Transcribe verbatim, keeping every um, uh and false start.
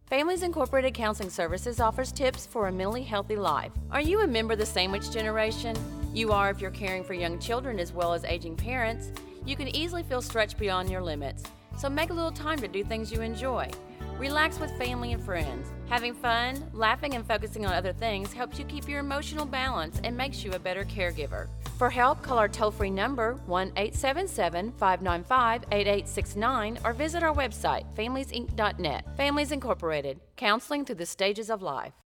Families Incorporated Counseling Services offers tips for a mentally healthy life. Are you a member of the sandwich generation? You are if you're caring for young children as well as aging parents. You can easily feel stretched beyond your limits, so make a little time to do things you enjoy. Relax with family and friends. Having fun, laughing, and focusing on other things helps you keep your emotional balance and makes you a better caregiver. For help, call our toll-free number one eight seven seven, five nine five, eight eight six nine or visit our website, families inc dot net. Families Incorporated, counseling through the stages of life.